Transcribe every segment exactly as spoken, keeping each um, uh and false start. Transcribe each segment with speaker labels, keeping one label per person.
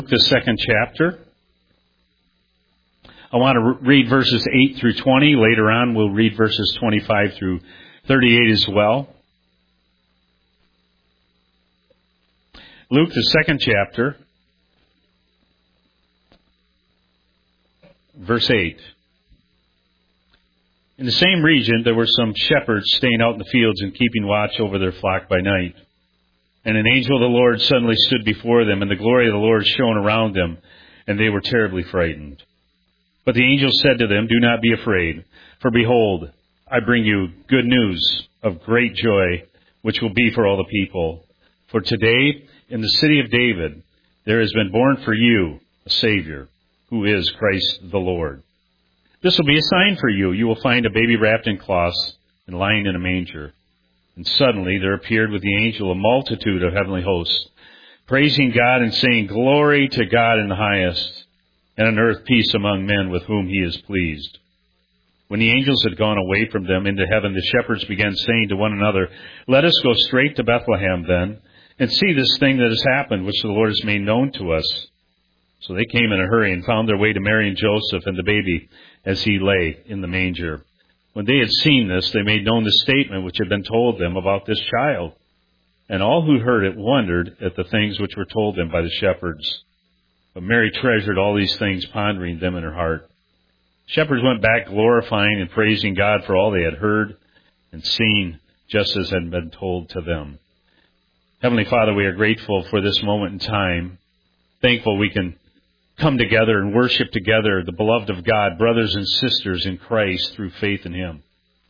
Speaker 1: The second chapter. I want to read verses eight through twenty. Later on, we'll read verses twenty-five through thirty-eight as well. Luke, the second chapter, verse eight. In the same region, there were some shepherds staying out in the fields and keeping watch over their flock by night. And an angel of the Lord suddenly stood before them, and the glory of the Lord shone around them, and they were terribly frightened. But the angel said to them, "Do not be afraid, for behold, I bring you good news of great joy, which will be for all the people. For today, in the city of David, there has been born for you a Savior, who is Christ the Lord. This will be a sign for you. You will find a baby wrapped in cloths and lying in a manger." And suddenly there appeared with the angel a multitude of heavenly hosts, praising God and saying, "Glory to God in the highest, and on earth peace among men with whom he is pleased." When the angels had gone away from them into heaven, the shepherds began saying to one another, "Let us go straight to Bethlehem then, and see this thing that has happened, which the Lord has made known to us." So they came in a hurry and found their way to Mary and Joseph and the baby as he lay in the manger. When they had seen this, they made known the statement which had been told them about this child. And all who heard it wondered at the things which were told them by the shepherds. But Mary treasured all these things, pondering them in her heart. Shepherds went back glorifying and praising God for all they had heard and seen, just as had been told to them. Heavenly Father, we are grateful for this moment in time. Thankful we can come together and worship together, the beloved of God, brothers and sisters in Christ through faith in Him.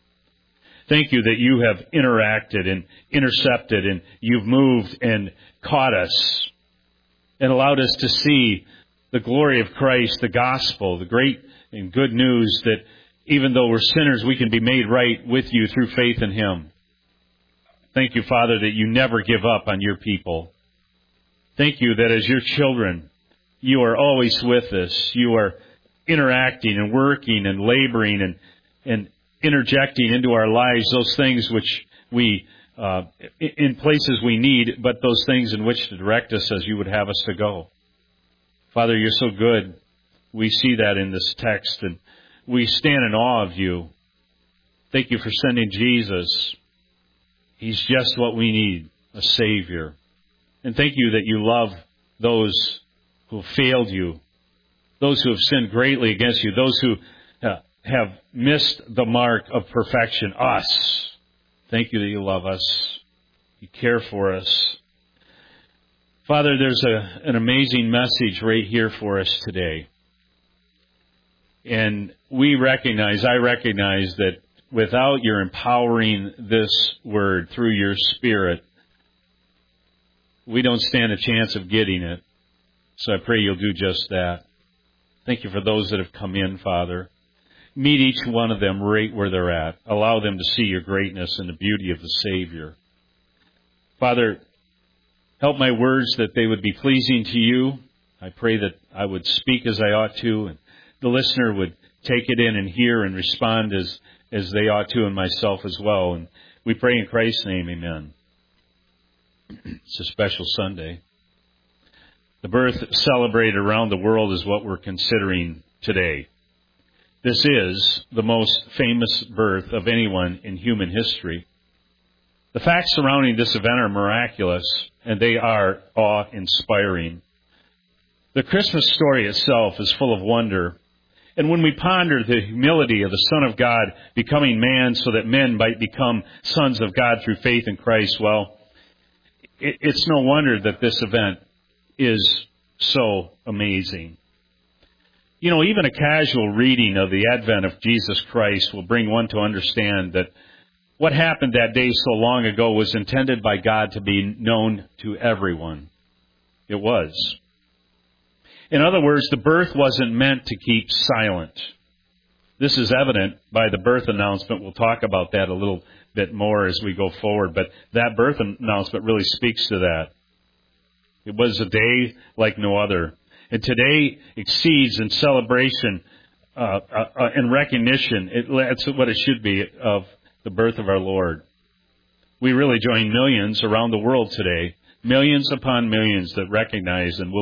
Speaker 1: Thank you that you have interacted and intercepted and you've moved and caught us and allowed us to see the glory of Christ, the gospel, the great and good news that even though we're sinners, we can be made right with you through faith in Him. Thank you, Father, that you never give up on your people. Thank you that as your children, you are always with us. You are interacting and working and laboring and, and interjecting into our lives those things which we, uh, in places we need, but those things in which to direct us as you would have us to go. Father, you're so good. We see that in this text, and we stand in awe of you. Thank you for sending Jesus. He's just what we need, a Savior. And thank you that you love those who have failed you, those who have sinned greatly against you, those who uh, have missed the mark of perfection, us. Thank you that you love us. You care for us. Father, there's a, an amazing message right here for us today. And we recognize, I recognize that without your empowering this word through your Spirit, we don't stand a chance of getting it. So I pray you'll do just that. Thank you for those that have come in, Father. Meet each one of them right where they're at. Allow them to see your greatness and the beauty of the Savior. Father, help my words that they would be pleasing to you. I pray that I would speak as I ought to, and the listener would take it in and hear and respond as, as they ought to, and myself as well. And we pray in Christ's name, amen. It's a special Sunday. The birth celebrated around the world is what we're considering today. This is the most famous birth of anyone in human history. The facts surrounding this event are miraculous, and they are awe-inspiring. The Christmas story itself is full of wonder. And when we ponder the humility of the Son of God becoming man so that men might become sons of God through faith in Christ, well, it's no wonder that this event is so amazing. You know, even a casual reading of the advent of Jesus Christ will bring one to understand that what happened that day so long ago was intended by God to be known to everyone. It was. In other words, the birth wasn't meant to keep silent. This is evident by the birth announcement. We'll talk about that a little bit more as we go forward, but that birth announcement really speaks to that. It was a day like no other. And today exceeds in celebration uh, uh, and recognition. It, that's what it should be of the birth of our Lord. We really join millions around the world today, millions upon millions that recognize and will be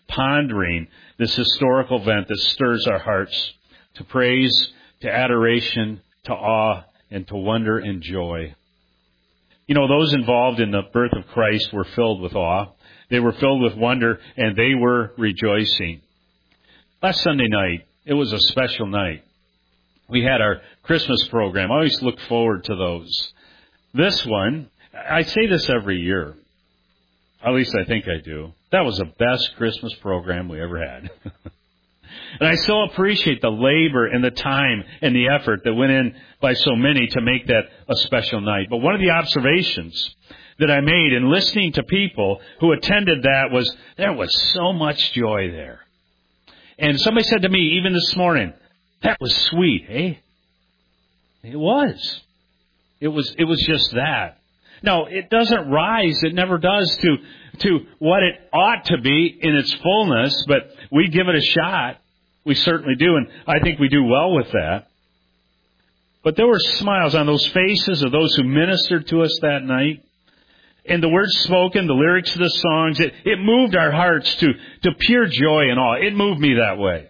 Speaker 1: pondering this historical event that stirs our hearts to praise, to adoration, to awe, and to wonder and joy. You know, those involved in the birth of Christ were filled with awe. They were filled with wonder, and they were rejoicing. Last Sunday night, it was a special night. We had our Christmas program. I always look forward to those. This one, I say this every year. At least I think I do. That was the best Christmas program we ever had. And I so appreciate the labor and the time and the effort that went in by so many to make that a special night. But one of the observations that I made in listening to people who attended that was there was so much joy there. And somebody said to me, even this morning, that was sweet, eh? It was. It was, it was just that. Now, it doesn't rise, it never does to, to what it ought to be in its fullness, but we give it a shot. We certainly do, and I think we do well with that. But there were smiles on those faces of those who ministered to us that night. And the words spoken, the lyrics of the songs, it, it moved our hearts to, to pure joy and awe. It moved me that way.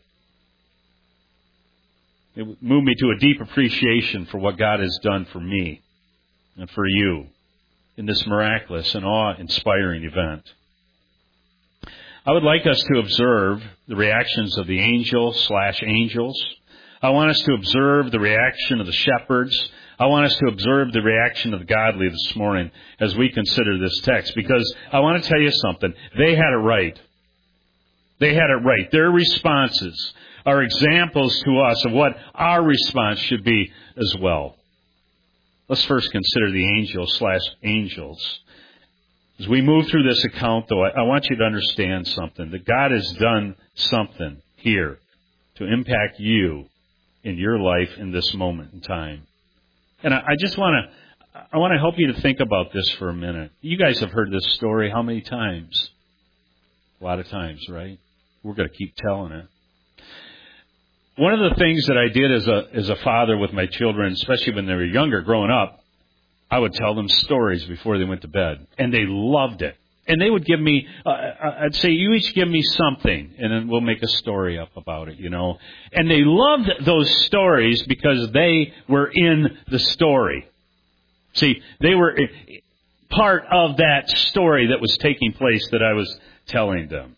Speaker 1: It moved me to a deep appreciation for what God has done for me and for you in this miraculous and awe-inspiring event. I would like us to observe the reactions of the angel slash angels. I want us to observe the reaction of the shepherds. I want us to observe the reaction of the godly this morning as we consider this text, because I want to tell you something. They had it right. They had it right. Their responses are examples to us of what our response should be as well. Let's first consider the angel slash angels. As we move through this account, though, I want you to understand something, that God has done something here to impact you in your life in this moment in time. And I just want to, I want to help you to think about this for a minute. You guys have heard this story how many times? A lot of times, right? We're going to keep telling it. One of the things that I did as a as a father with my children, especially when they were younger, growing up, I would tell them stories before they went to bed, and they loved it. And they would give me, uh, I'd say, you each give me something, and then we'll make a story up about it, you know. And they loved those stories because they were in the story. See, they were part of that story that was taking place that I was telling them.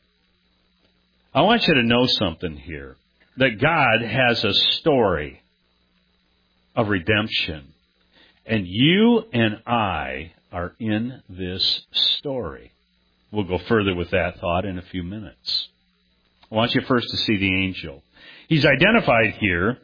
Speaker 1: I want you to know something here, that God has a story of redemption. And you and I are in this story. We'll go further with that thought in a few minutes. I want you first to see the angel. He's identified here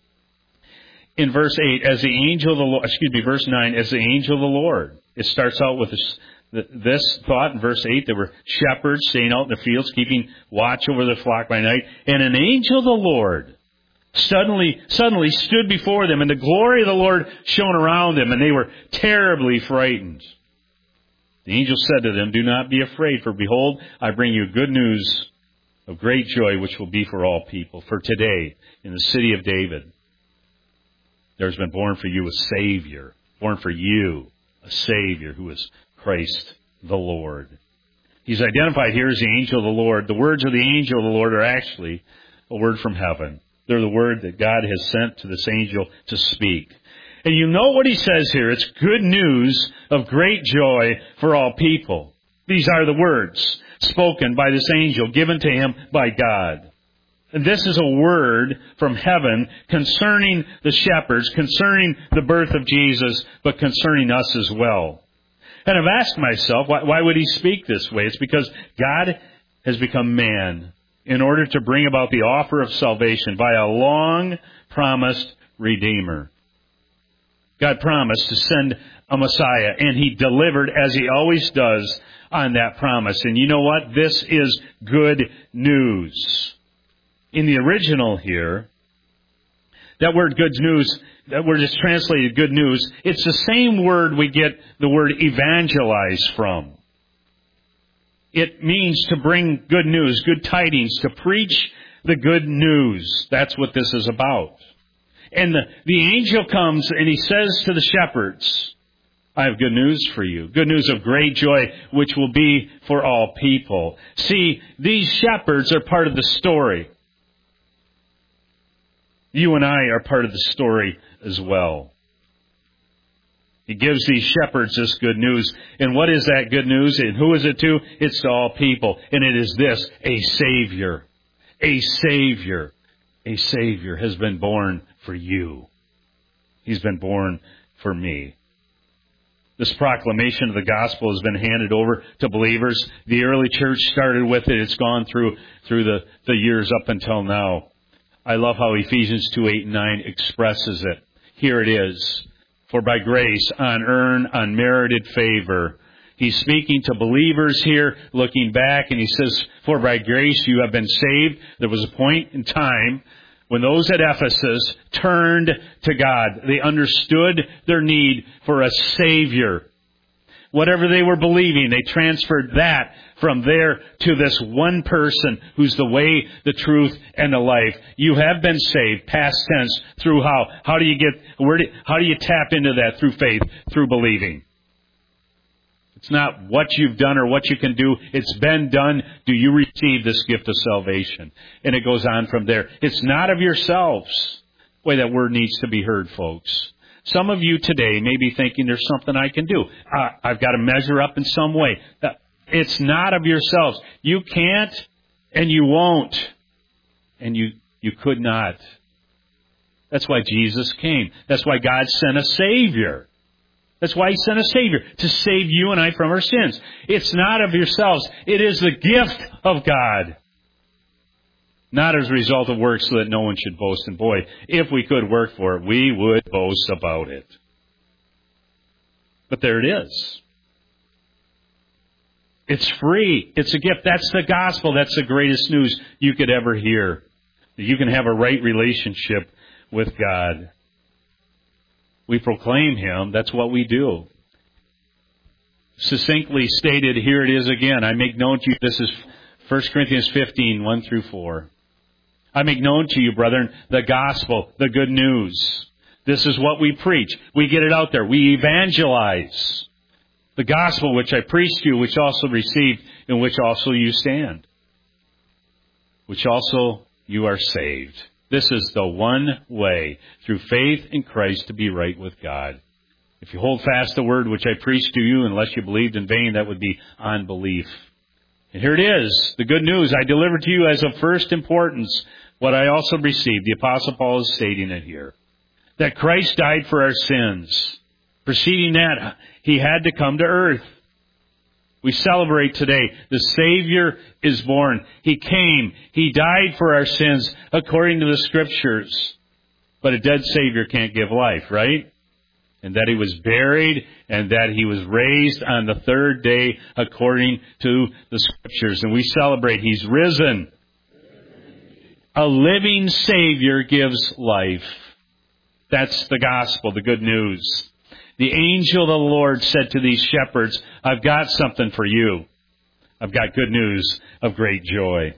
Speaker 1: in verse eight as the angel of the Lord, excuse me, verse nine, as the angel of the Lord. It starts out with this, this thought in verse eight. There were shepherds staying out in the fields, keeping watch over the flock by night. And an angel of the Lord suddenly, suddenly stood before them, and the glory of the Lord shone around them, and they were terribly frightened. The angel said to them, "Do not be afraid, for behold, I bring you good news of great joy, which will be for all people. For today, in the city of David, there has been born for you a Savior, born for you a Savior, who is Christ the Lord." He's identified here as the angel of the Lord. The words of the angel of the Lord are actually a word from heaven. They're the word that God has sent to this angel to speak. And you know what he says here. It's good news of great joy for all people. These are the words spoken by this angel, given to him by God. And this is a word from heaven concerning the shepherds, concerning the birth of Jesus, but concerning us as well. And I've asked myself, why, why would he speak this way? It's because God has become man in order to bring about the offer of salvation by a long-promised Redeemer. God promised to send a Messiah, and he delivered, as he always does, on that promise. And you know what? This is good news. In the original here, that word good news, that word is translated good news. It's the same word we get the word evangelize from. It means to bring good news, good tidings, to preach the good news. That's what this is about. And the, the angel comes and he says to the shepherds, I have good news for you. Good news of great joy, which will be for all people. See, these shepherds are part of the story. You and I are part of the story as well. He gives these shepherds this good news. And what is that good news? And who is it to? It's to all people. And it is this, a Savior. A Savior. A Savior has been born for you. He's been born for me. This proclamation of the gospel has been handed over to believers. The early church started with it. It's gone through through the, the years up until now. I love how Ephesians two, eight, and nine expresses it. Here it is. For by grace, unearned, unmerited favor. He's speaking to believers here, looking back, and he says, for by grace you have been saved. There was a point in time when those at Ephesus turned to God. They understood their need for a Savior. Whatever they were believing, they transferred that from there to this one person who's the way, the truth, and the life. You have been saved, past tense, through how? How do you get, where do, how do you tap into that? Through faith, through believing. It's not what you've done or what you can do. It's been done. Do you receive this gift of salvation? And it goes on from there. It's not of yourselves. Boy, that word needs to be heard, folks. Some of you today may be thinking there's something I can do. Uh, I've got to measure up in some way. Uh, it's not of yourselves. You can't and you won't. And you, you could not. That's why Jesus came. That's why God sent a Savior. That's why He sent a Savior, to save you and I from our sins. It's not of yourselves. It is the gift of God. Not as a result of works, so that no one should boast. And boy, if we could work for it, we would boast about it. But there it is. It's free. It's a gift. That's the gospel. That's the greatest news you could ever hear. That you can have a right relationship with God. We proclaim Him. That's what we do. Succinctly stated, here it is again. I make known to you, this is First Corinthians fifteen, one through four. I make known to you, brethren, the gospel, the good news. This is what we preach. We get it out there. We evangelize. The gospel which I preached to you, which also received, in which also you stand. Which also you are saved. This is the one way, through faith in Christ, to be right with God. If you hold fast the word which I preached to you, unless you believed in vain, that would be unbelief. And here it is, the good news I delivered to you as of first importance, what I also received. The Apostle Paul is stating it here. That Christ died for our sins. Preceding that, He had to come to earth. We celebrate today. The Savior is born. He came. He died for our sins according to the Scriptures. But a dead Savior can't give life, right? And that He was buried and that He was raised on the third day according to the Scriptures. And we celebrate He's risen. A living Savior gives life. That's the gospel, the good news. The angel of the Lord said to these shepherds, I've got something for you. I've got good news of great joy.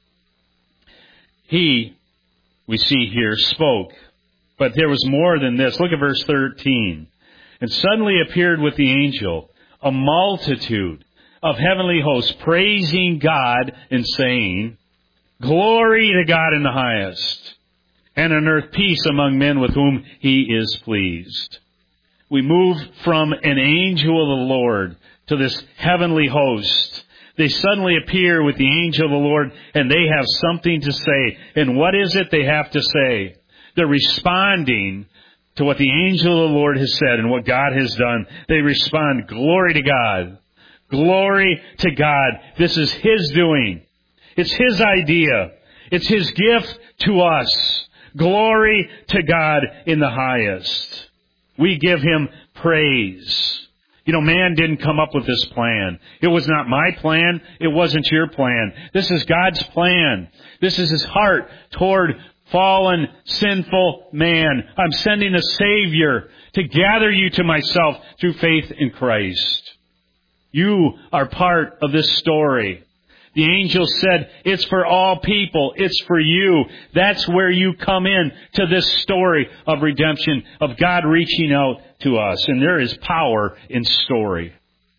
Speaker 1: He, we see here, spoke. But there was more than this. Look at verse thirteen. And suddenly appeared with the angel a multitude of heavenly hosts, praising God and saying, Glory to God in the highest, and on earth peace among men with whom He is pleased. We move from an angel of the Lord to this heavenly host. They suddenly appear with the angel of the Lord, and they have something to say. And what is it they have to say? They're responding to what the angel of the Lord has said and what God has done. They respond, Glory to God. Glory to God. This is His doing. It's His idea. It's His gift to us. Glory to God in the highest. We give Him praise. You know, man didn't come up with this plan. It was not my plan. It wasn't your plan. This is God's plan. This is His heart toward fallen, sinful man. I'm sending a Savior to gather you to myself through faith in Christ. You are part of this story. The angel said, it's for all people. It's for you. That's where you come in to this story of redemption, of God reaching out to us. And there is power in story.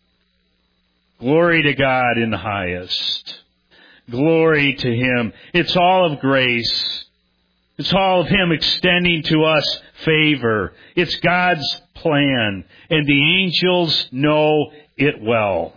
Speaker 1: Glory to God in the highest. Glory to Him. It's all of grace. It's all of Him extending to us favor. It's God's plan. And the angels know it well.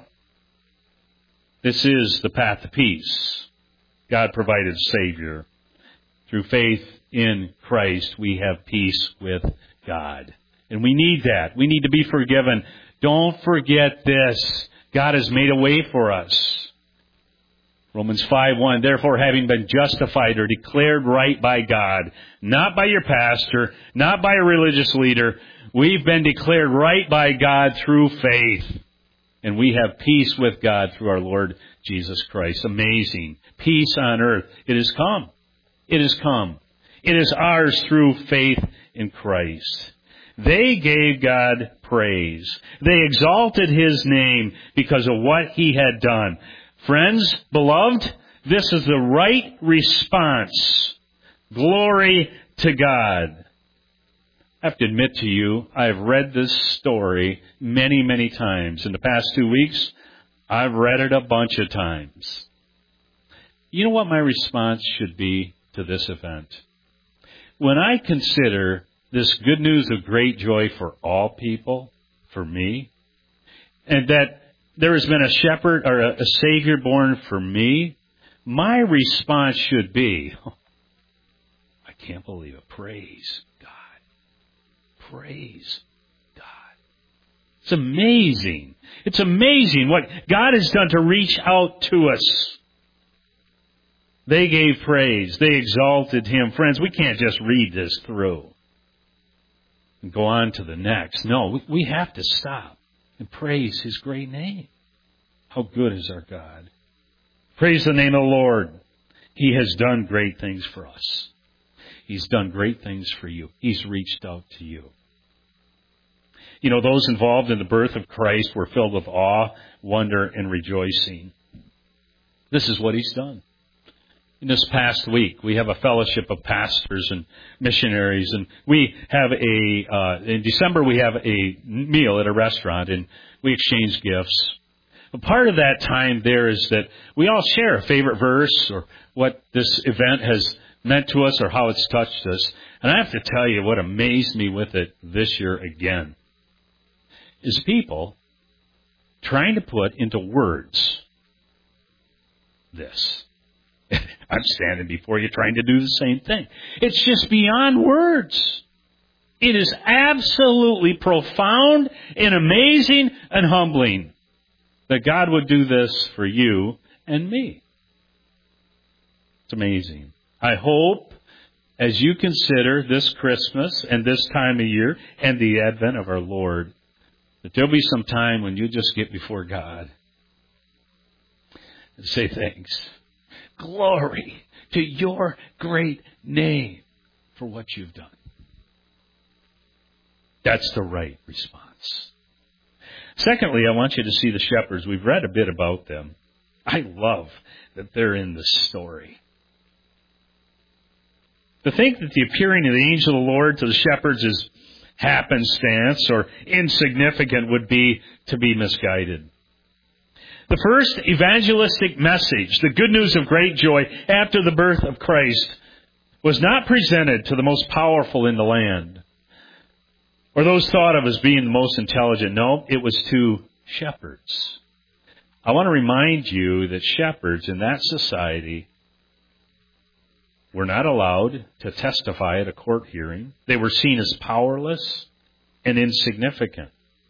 Speaker 1: This is the path to peace. God provided a Savior. Through faith in Christ, we have peace with God. And we need that. We need to be forgiven. Don't forget this. God has made a way for us. Romans five one, therefore having been justified or declared right by God, not by your pastor, not by a religious leader, we've been declared right by God through faith. And we have peace with God through our Lord Jesus Christ. Amazing. Peace on earth. It has come. It has come. It is ours through faith in Christ. They gave God praise. They exalted His name because of what He had done. Friends, beloved, this is the right response. Glory to God. I have to admit to you, I've read this story many, many times. In the past two weeks, I've read it a bunch of times. You know what my response should be to this event? When I consider this good news of great joy for all people, for me, and that there has been a shepherd or a, a Savior born for me, my response should be, oh, I can't believe it. Praise God. Praise God. It's amazing. It's amazing what God has done to reach out to us. They gave praise. They exalted Him. Friends, we can't just read this through and go on to the next. No, we, we have to stop and praise His great name. How good is our God. Praise the name of the Lord. He has done great things for us. He's done great things for you. He's reached out to you. You know, those involved in the birth of Christ were filled with awe, wonder, and rejoicing. This is what He's done. In this past week, we have a fellowship of pastors and missionaries, and we have a, uh, in December we have a meal at a restaurant, and we exchange gifts. A part of that time there is that we all share a favorite verse or what this event has meant to us or how it's touched us. And I have to tell you what amazed me with it this year again is people trying to put into words this. I'm standing before you trying to do the same thing. It's just beyond words. It is absolutely profound and amazing and humbling that God would do this for you and me. It's amazing. I hope as you consider this Christmas and this time of year and the advent of our Lord, that there'll be some time when you just get before God and say thanks. Glory to your great name for what you've done. That's the right response. Secondly, I want you to see the shepherds. We've read a bit about them. I love that they're in the story. To think that the appearing of the angel of the Lord to the shepherds is happenstance or insignificant would be to be misguided. The first evangelistic message, the good news of great joy after the birth of Christ, was not presented to the most powerful in the land or those thought of as being the most intelligent. No, it was to shepherds. I want to remind you that shepherds in that society were not allowed to testify at a court hearing. They were seen as powerless and insignificant.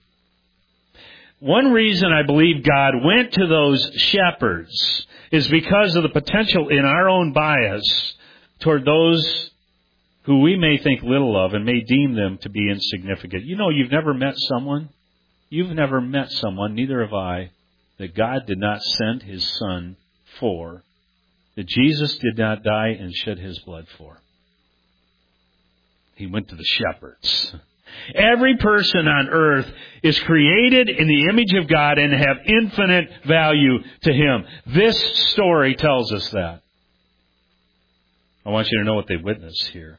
Speaker 1: One reason I believe God went to those shepherds is because of the potential in our own bias toward those who we may think little of and may deem them to be insignificant. You know, you've never met someone, you've never met someone, neither have I, that God did not send His Son for, that Jesus did not die and shed His blood for. He went to the shepherds. Every person on earth is created in the image of God and have infinite value to Him. This story tells us that. I want you to know what they witnessed here.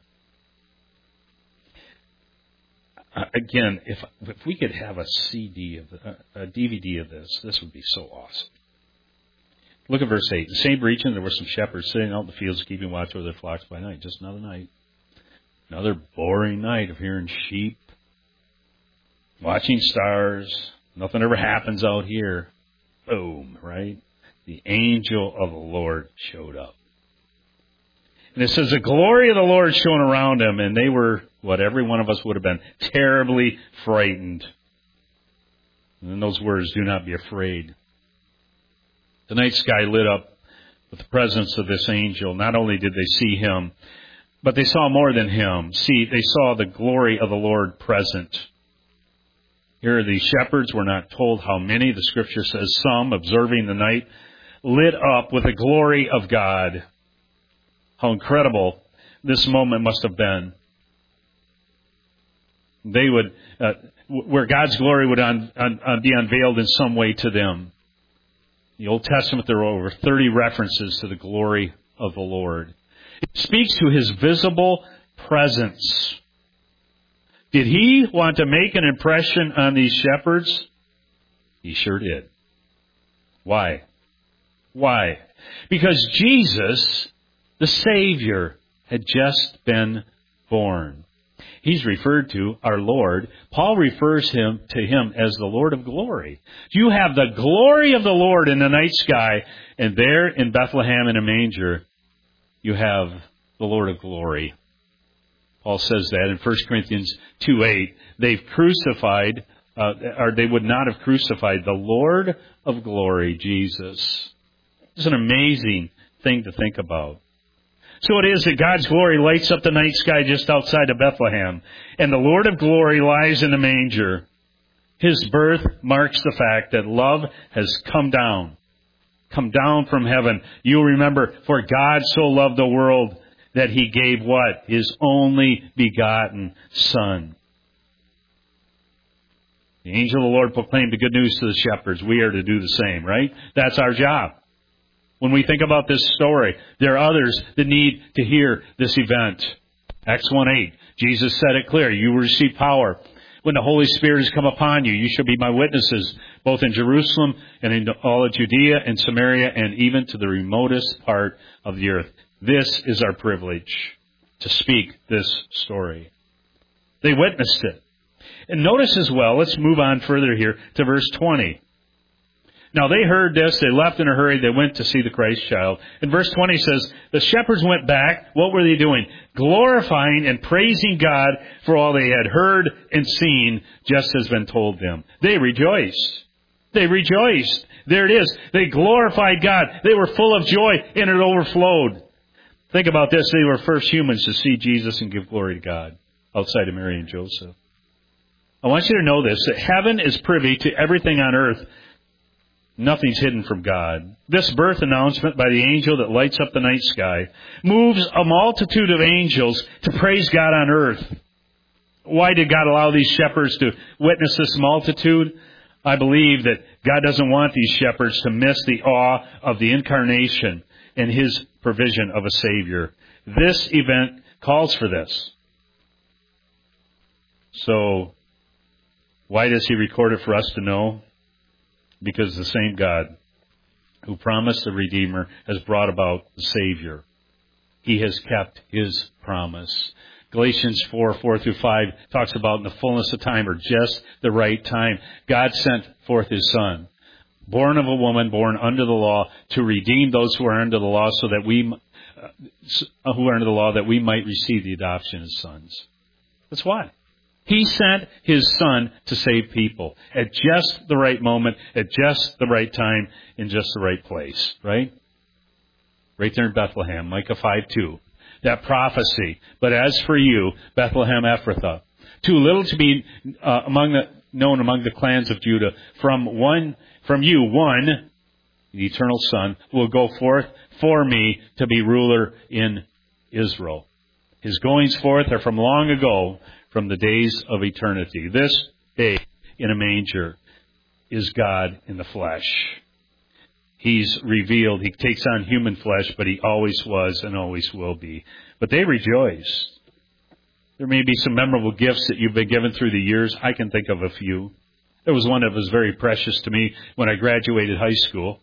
Speaker 1: Uh, again, if if we could have a C D of uh, a D V D of this, this would be so awesome. Look at verse eight. In the same region, there were some shepherds sitting out in the fields, keeping watch over their flocks by night. Just another night, another boring night of hearing sheep, watching stars. Nothing ever happens out here. Boom! Right? The angel of the Lord showed up. And it says, the glory of the Lord shone around them, and they were what every one of us would have been, terribly frightened. And in those words, do not be afraid. The night sky lit up with the presence of this angel. Not only did they see him, but they saw more than him. See, they saw the glory of the Lord present. Here the shepherds were not told how many. The scripture says some, observing the night, lit up with the glory of God. How incredible this moment must have been. They would, uh, where God's glory would un, un, un, be unveiled in some way to them. In the Old Testament, there were over thirty references to the glory of the Lord. It speaks to His visible presence. Did He want to make an impression on these shepherds? He sure did. Why? Why? Because Jesus, the Savior, had just been born. He's referred to, our Lord. Paul refers him to Him as the Lord of glory. You have the glory of the Lord in the night sky, and there in Bethlehem in a manger, you have the Lord of glory. Paul says that in First Corinthians two eight. They've crucified, uh, or they would not have crucified the Lord of glory, Jesus. It's an amazing thing to think about. So it is that God's glory lights up the night sky just outside of Bethlehem, and the Lord of glory lies in the manger. His birth marks the fact that love has come down, come down from heaven. You'll remember, for God so loved the world that He gave what? His only begotten Son. The angel of the Lord proclaimed the good news to the shepherds. We are to do the same, right? That's our job. When we think about this story, there are others that need to hear this event. Acts one eight, Jesus said it clear. You will receive power when the Holy Spirit has come upon you. You shall be my witnesses, both in Jerusalem and in all of Judea and Samaria and even to the remotest part of the earth. This is our privilege, to speak this story. They witnessed it. And notice as well, let's move on further here to verse twenty. Now they heard this, they left in a hurry, they went to see the Christ child. And verse twenty says, the shepherds went back. What were they doing? Glorifying and praising God for all they had heard and seen, just as been told them. They rejoiced. They rejoiced. There it is. They glorified God. They were full of joy, and it overflowed. Think about this. They were first humans to see Jesus and give glory to God outside of Mary and Joseph. I want you to know this, that heaven is privy to everything on earth. Nothing's hidden from God. This birth announcement by the angel that lights up the night sky moves a multitude of angels to praise God on earth. Why did God allow these shepherds to witness this multitude? I believe that God doesn't want these shepherds to miss the awe of the incarnation and His provision of a Savior. This event calls for this. So, why does He record it for us to know? Because the same God who promised the Redeemer has brought about the Savior. He has kept His promise. Galatians four, four through five talks about in the fullness of time, or just the right time, God sent forth His Son, born of a woman, born under the law, to redeem those who are under the law, so that we, uh, who are under the law, that we might receive the adoption as sons. That's why. He sent His Son to save people at just the right moment, at just the right time, in just the right place, right? Right there in Bethlehem, Micah five two. That prophecy. But as for you, Bethlehem Ephrathah, too little to be uh, among the, known among the clans of Judah, from one, from you, one, the eternal Son, will go forth for me to be ruler in Israel. His goings forth are from long ago, from the days of eternity. This babe in a manger is God in the flesh. He's revealed. He takes on human flesh, but he always was and always will be. But they rejoiced. There may be some memorable gifts that you've been given through the years. I can think of a few. There was one that was very precious to me when I graduated high school.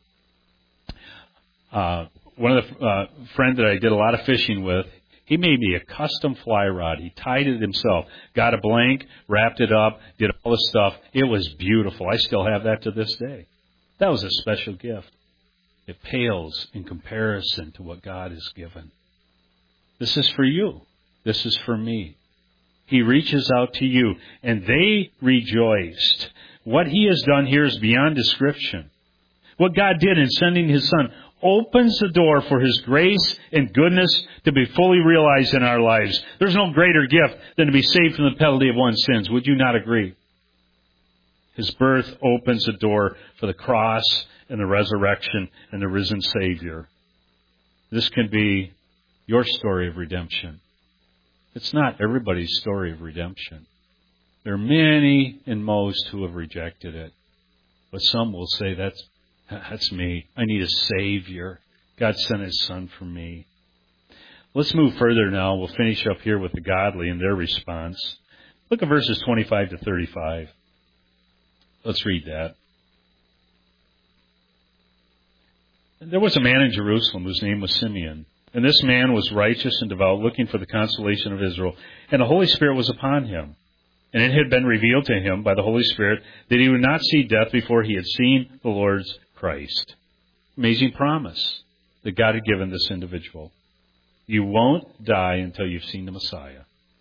Speaker 1: Uh, one of the uh, friend that I did a lot of fishing with, he made me a custom fly rod. He tied it himself, got a blank, wrapped it up, did all the stuff. It was beautiful. I still have that to this day. That was a special gift. It pales in comparison to what God has given. This is for you. This is for me. He reaches out to you, and they rejoiced. What he has done here is beyond description. What God did in sending his Son opens the door for his grace and goodness to be fully realized in our lives. There's no greater gift than to be saved from the penalty of one's sins. Would you not agree? His birth opens the door for the cross and the resurrection and the risen Savior. This can be your story of redemption. It's not everybody's story of redemption. There are many and most who have rejected it. But some will say, that's, that's me. I need a Savior. God sent his Son for me. Let's move further now. We'll finish up here with the godly and their response. Look at verses twenty-five to thirty-five. Let's read that. There was a man in Jerusalem whose name was Simeon. And this man was righteous and devout, looking for the consolation of Israel. And the Holy Spirit was upon him. And it had been revealed to him by the Holy Spirit that he would not see death before he had seen the Lord's Christ. Amazing promise that God had given this individual. You won't die until you've seen the Messiah.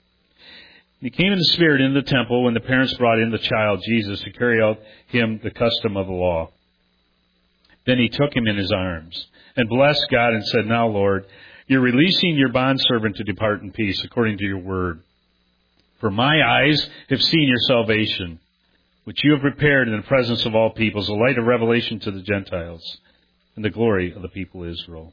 Speaker 1: He came in the Spirit into the temple when the parents brought in the child, Jesus, to carry out him the custom of the law. Then he took him in his arms and blessed God and said, Now, Lord, you're releasing your bondservant to depart in peace according to your word. For my eyes have seen your salvation, which you have prepared in the presence of all peoples, a light of revelation to the Gentiles, and the glory of the people of Israel.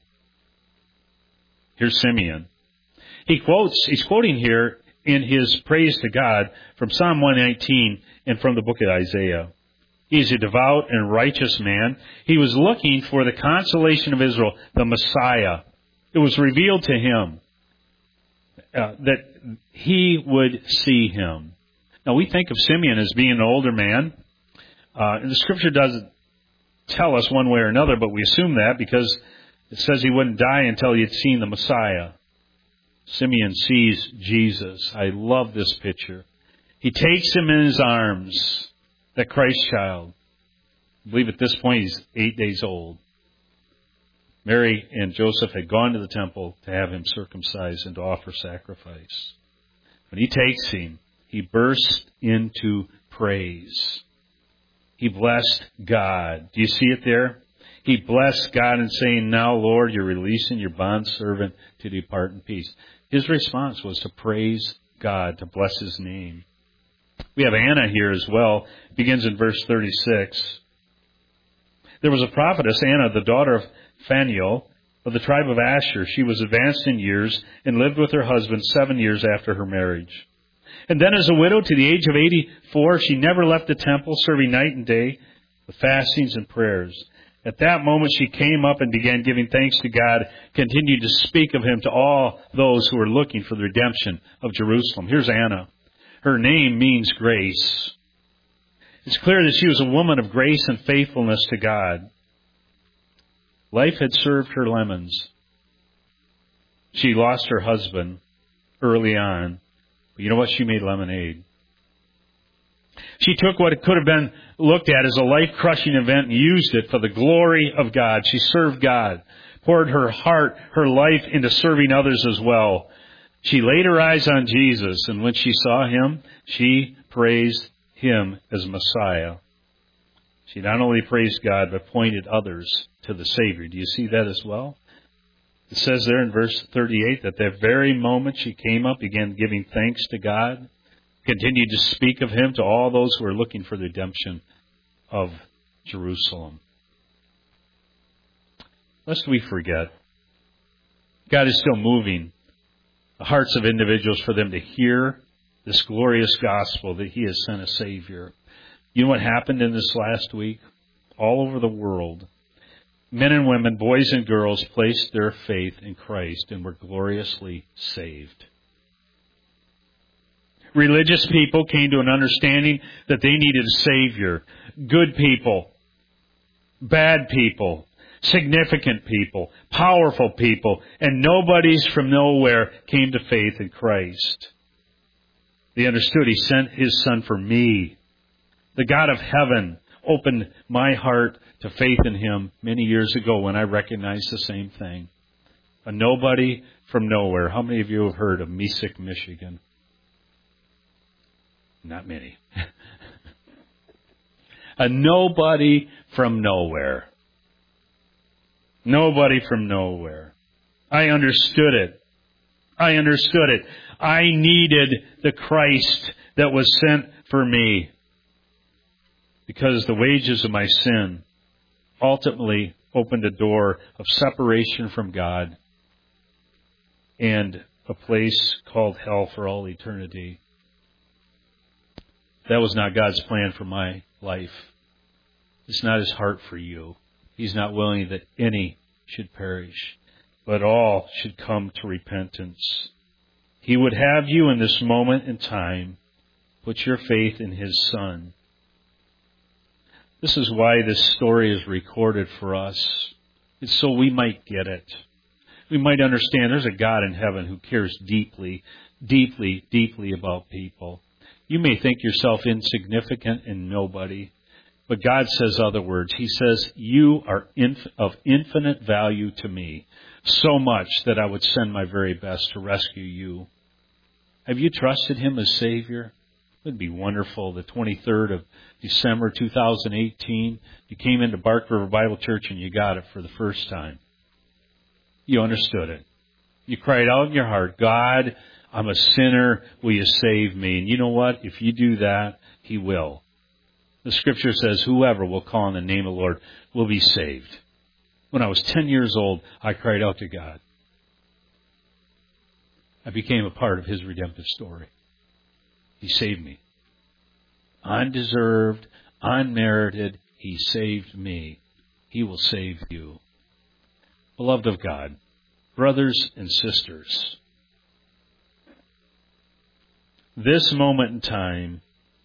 Speaker 1: Here's Simeon. He quotes, he's quoting here in his praise to God from Psalm one nineteen and from the book of Isaiah. He's a devout and righteous man. He was looking for the consolation of Israel, the Messiah. It was revealed to him uh, that he would see him. Now, we think of Simeon as being an older man. Uh, and the Scripture doesn't tell us one way or another, but we assume that because it says he wouldn't die until he had seen the Messiah. Simeon sees Jesus. I love this picture. He takes him in his arms. That Christ child, I believe at this point he's eight days old. Mary and Joseph had gone to the temple to have him circumcised and to offer sacrifice. When he takes him, he bursts into praise. He blessed God. Do you see it there? He blessed God and saying, Now, Lord, you're releasing your bondservant to depart in peace. His response was to praise God, to bless his name. We have Anna here as well. It begins in verse thirty-six. There was a prophetess, Anna, the daughter of Phanuel, of the tribe of Asher. She was advanced in years and lived with her husband seven years after her marriage. And then as a widow to the age of eighty-four, she never left the temple, serving night and day with fastings and prayers. At that moment she came up and began giving thanks to God, continued to speak of him to all those who were looking for the redemption of Jerusalem. Here's Anna. Her name means grace. It's clear that she was a woman of grace and faithfulness to God. Life had served her lemons. She lost her husband early on. But you know what? She made lemonade. She took what could have been looked at as a life-crushing event and used it for the glory of God. She served God, poured her heart, her life into serving others as well. She laid her eyes on Jesus, and when she saw him, she praised him as Messiah. She not only praised God, but pointed others to the Savior. Do you see that as well? It says there in verse thirty-eight that that very moment she came up, began giving thanks to God, continued to speak of him to all those who are looking for the redemption of Jerusalem. Lest we forget, God is still moving the hearts of individuals for them to hear this glorious gospel that He has sent a Savior. You know what happened in this last week? All over the world, men and women, boys and girls, placed their faith in Christ and were gloriously saved. Religious people came to an understanding that they needed a Savior. Good people, bad people, significant people, powerful people, and nobodies from nowhere came to faith in Christ. They understood He sent His Son for me. The God of heaven opened my heart to faith in Him many years ago when I recognized the same thing. A nobody from nowhere. How many of you have heard of Mesick, Michigan? Not many. A nobody from nowhere. Nobody from nowhere. I understood it. I understood it. I needed the Christ that was sent for me. Because the wages of my sin ultimately opened a door of separation from God and a place called hell for all eternity. That was not God's plan for my life. It's not His heart for you. He's not willing that any should perish, but all should come to repentance. He would have you in this moment in time put your faith in His Son. This is why this story is recorded for us. It's so we might get it. We might understand there's a God in heaven who cares deeply, deeply, deeply about people. You may think yourself insignificant and nobody, but God says other words. He says, you are inf- of infinite value to me, so much that I would send my very best to rescue you. Have you trusted Him as Savior? It would be wonderful. The twenty-third of December two thousand eighteen, you came into Bark River Bible Church and you got it for the first time. You understood it. You cried out in your heart, God, I'm a sinner. Will you save me? And you know what? If you do that, He will. The Scripture says whoever will call on the name of the Lord will be saved. When I was ten years old, I cried out to God. I became a part of His redemptive story. He saved me. Undeserved, unmerited, He saved me. He will save you. Beloved of God, brothers and sisters, this moment in time,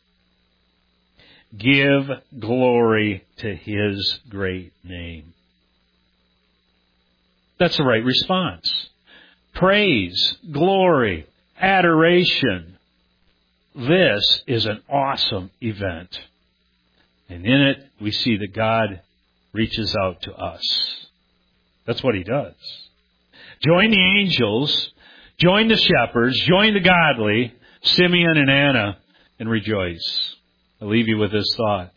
Speaker 1: give glory to His great name. That's the right response. Praise, glory, adoration. This is an awesome event. And in it, we see that God reaches out to us. That's what He does. Join the angels, join the shepherds, join the godly, Simeon and Anna, and rejoice. I'll leave you with this thought.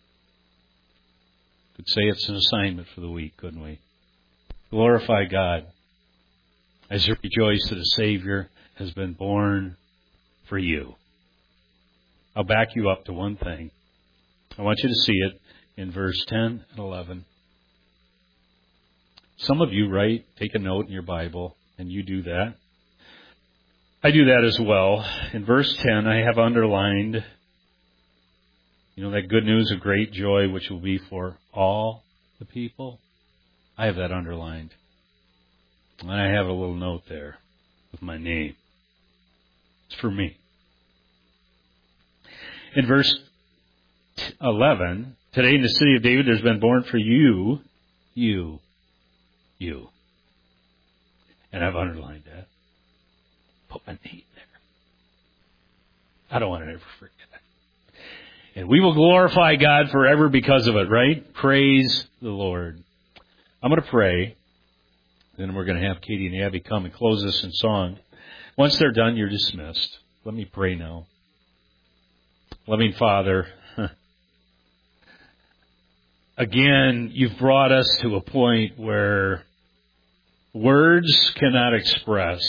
Speaker 1: Could say it's an assignment for the week, couldn't we? Glorify God as you rejoice that a Savior has been born for you. I'll back you up to one thing. I want you to see it in verse ten and eleven. Some of you write, take a note in your Bible, and you do that. I do that as well. In verse ten, I have underlined, you know, that good news of great joy, which will be for all the people. I have that underlined. And I have a little note there with my name. It's for me. In verse eleven, today in the city of David there's been born for you, you, you. And I've underlined that. Put my name there. I don't want to ever forget it. And we will glorify God forever because of it, right? Praise the Lord. I'm going to pray. Then we're going to have Katie and Abby come and close this in song. Once they're done, you're dismissed. Let me pray now. Loving Father, again, you've brought us to a point where words cannot express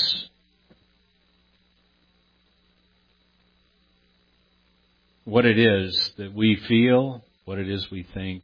Speaker 1: what it is that we feel, what it is we think.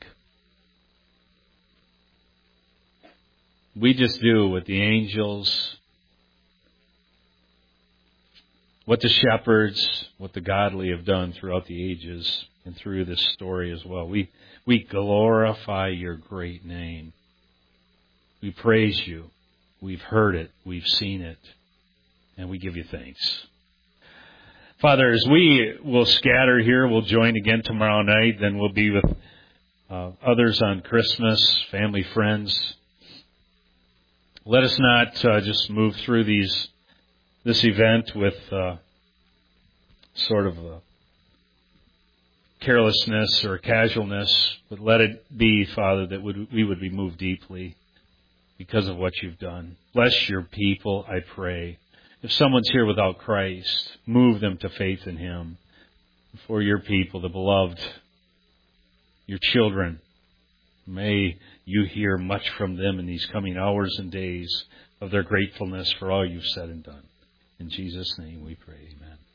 Speaker 1: We just do what the angels what the shepherds, what the godly have done throughout the ages and through this story as well. We, we glorify your great name. We praise you. We've heard it. We've seen it. And we give you thanks. Father, as we will scatter here, we'll join again tomorrow night. Then we'll be with uh, others on Christmas, family, friends. Let us not uh, just move through these this event with uh, sort of a carelessness or casualness, but let it be, Father, that would, we would be moved deeply because of what you've done. Bless your people, I pray. If someone's here without Christ, move them to faith in Him. For your people, the beloved, your children, may you hear much from them in these coming hours and days of their gratefulness for all you've said and done. In Jesus' name we pray, amen.